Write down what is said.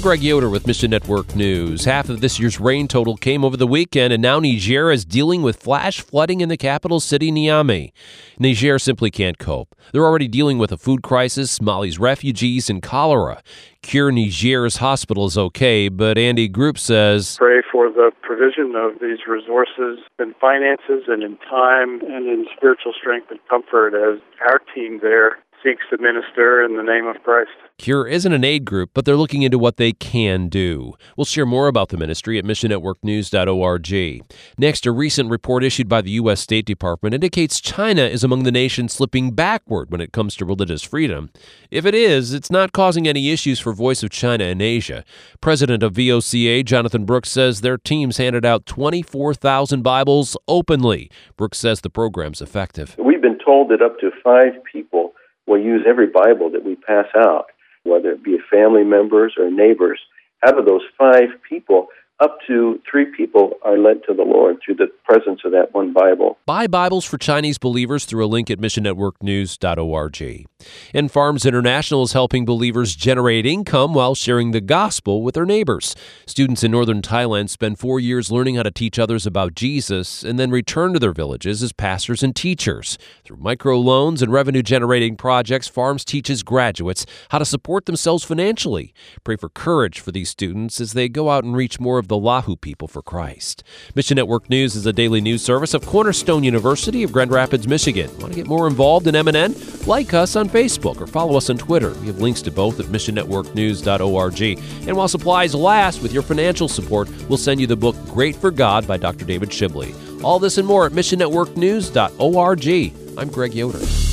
Greg Yoder with Mission Network News. Half of this year's rain total came over the weekend, and now Niger is dealing with flash flooding in the capital city, Niamey. Niger simply can't cope. They're already dealing with a food crisis, Mali's refugees, and cholera. Cure Niger's hospital is okay, but Andy Group says, pray for the provision of these resources and finances and in time and in spiritual strength and comfort as our team there seeks to minister in the name of Christ. Cure isn't an aid group, but they're looking into what they can do. We'll share more about the ministry at missionnetworknews.org. Next, a recent report issued by the U.S. State Department indicates China is among the nations slipping backward when it comes to religious freedom. If it is, it's not causing any issues for Voice of China in Asia. President of VOCA, Jonathan Brooks, says their teams handed out 24,000 Bibles openly. Brooks says the program's effective. We've been told that up to 5 people will use every Bible that we pass out, whether it be family members or neighbors. Out of those 5 people, up to 3 people are led to the Lord through the presence of that one Bible. Buy Bibles for Chinese believers through a link at missionnetworknews.org. And Farms International is helping believers generate income while sharing the gospel with their neighbors. Students in northern Thailand spend 4 years learning how to teach others about Jesus and then return to their villages as pastors and teachers. Through microloans and revenue-generating projects, Farms teaches graduates how to support themselves financially. Pray for courage for these students as they go out and reach more of the Lahu people for Christ. Mission Network News is a daily news service of Cornerstone University of Grand Rapids, Michigan. Want to get more involved in MNN? Like us on Facebook or follow us on Twitter. We have links to both at missionnetworknews.org. And while supplies last, with your financial support, we'll send you the book Great for God by Dr. David Shibley. All this and more at missionnetworknews.org. I'm Greg Yoder.